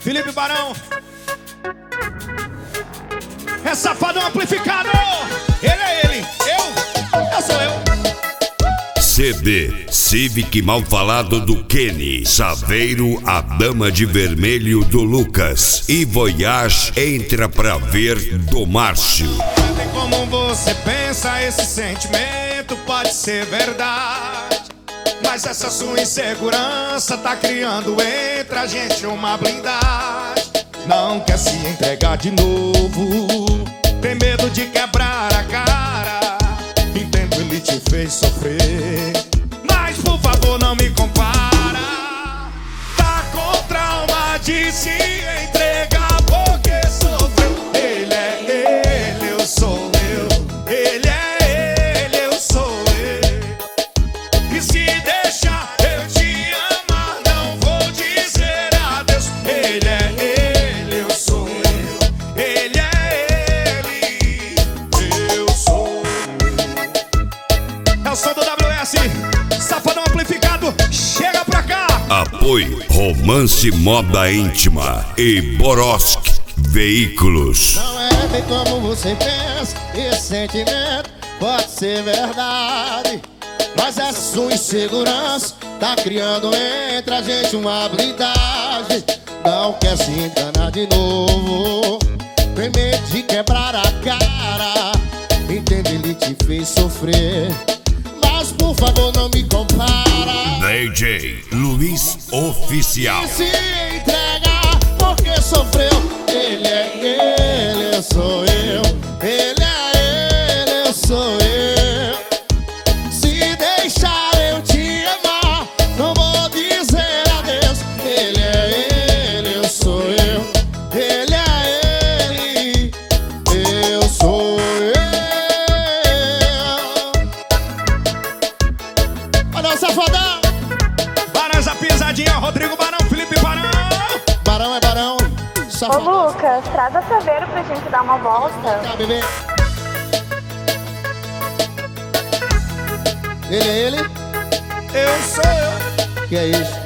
Felipe Barão. É safadão amplificado. Ele é ele, eu sou eu. CD Civic Mal Falado do Kenny, Saveiro, a Dama de Vermelho do Lucas e Voyage Entra Pra Ver do Márcio. Não tem como você pensa, esse sentimento pode ser verdade, mas essa sua insegurança tá criando entre a gente uma blindagem. Não quer se entregar de novo, tem medo de quebrar a cara. Entendo, ele te fez sofrer, mas por favor não me compara. Tá com trauma de se entregar porque sofreu. Ele é ele, eu sou eu. Ele é ele, eu sou eu. E se deixar eu te amar, não vou dizer adeus. Ele é ele, eu sou eu. Ele é ele, eu sou eu. É o som do WS, Safadão Amplificado, chega pra cá. Apoio Romance Moda Íntima e Borosk Veículos. Não é bem como você pensa, esse sentimento pode ser verdade, mas essa sua insegurança tá criando entre a gente uma blindagem. Não quer se enganar de novo, tem medo de quebrar a cara. Entende, ele te fez sofrer, mas por favor não me compara. DJ Luiz Oficial. E se entregar porque sofreu. Ele é ele, eu sou eu. Ele é ele, eu sou eu. Se deixar eu te amar, não vou dizer adeus. Ele é ele, eu sou eu. Ele é ele, eu sou eu. Olha o safadão. Barões a pisadinha, Rodrigo Barão, Felipe Barão. Barão é barão. Ô Safadão. Lucas, traz a Saveiro pra gente dar uma volta. Tá, bebê. Ele é ele? Eu sou eu. Que é isso?